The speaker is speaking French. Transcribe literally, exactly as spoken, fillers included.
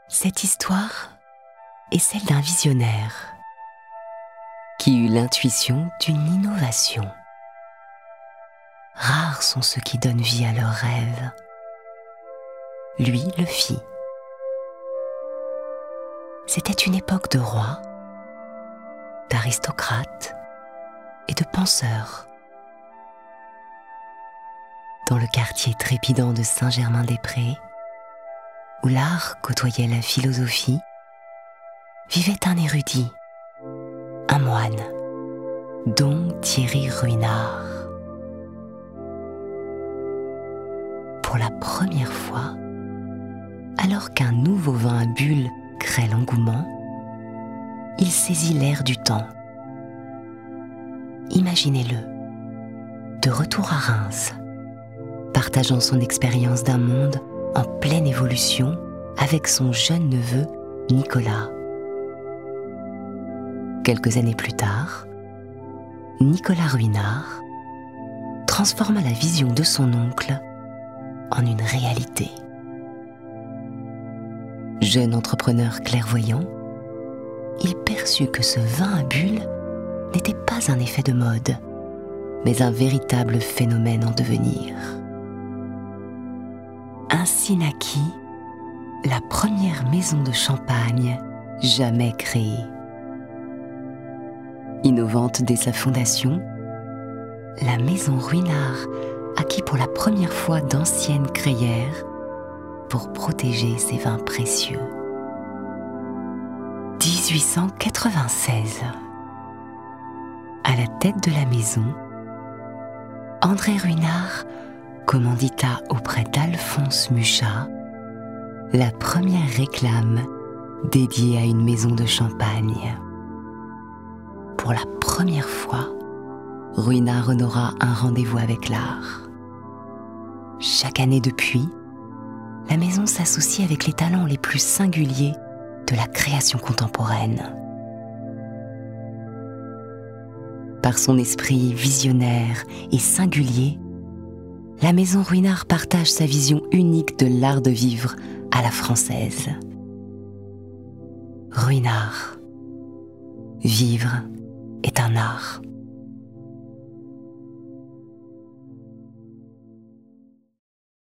Cette histoire est celle d'un visionnaire qui eut l'intuition d'une innovation. Rares sont ceux qui donnent vie à leurs rêves. Lui le fit. C'était une époque de rois, d'aristocrates et de penseurs. Dans le quartier trépidant de Saint-Germain-des-Prés, où l'art côtoyait la philosophie, vivait un érudit, un moine, Dom Thierry Ruinart. Pour la première fois, alors qu'un nouveau vin à bulles crée l'engouement, il saisit l'air du temps. Imaginez-le, de retour à Reims, partageant son expérience d'un monde en pleine évolution avec son jeune neveu Nicolas. Quelques années plus tard, Nicolas Ruinart transforma la vision de son oncle en une réalité. Jeune entrepreneur clairvoyant, il perçut que ce vin à bulles n'était pas un effet de mode, mais un véritable phénomène en devenir. Ainsi naquit la première maison de champagne jamais créée. Innovante dès sa fondation, la maison Ruinart acquit pour la première fois d'anciennes crayères pour protéger ses vins précieux. dix-huit cent quatre-vingt-seize. À la tête de la maison, André Ruinart commandita auprès d'Alphonse Muchat la première réclame dédiée à une maison de champagne. Pour la première fois, Ruinart honora un rendez-vous avec l'art. Chaque année depuis, la maison s'associe avec les talents les plus singuliers de la création contemporaine. Par son esprit visionnaire et singulier, la maison Ruinart partage sa vision unique de l'art de vivre à la française. Ruinart. Vivre est un art.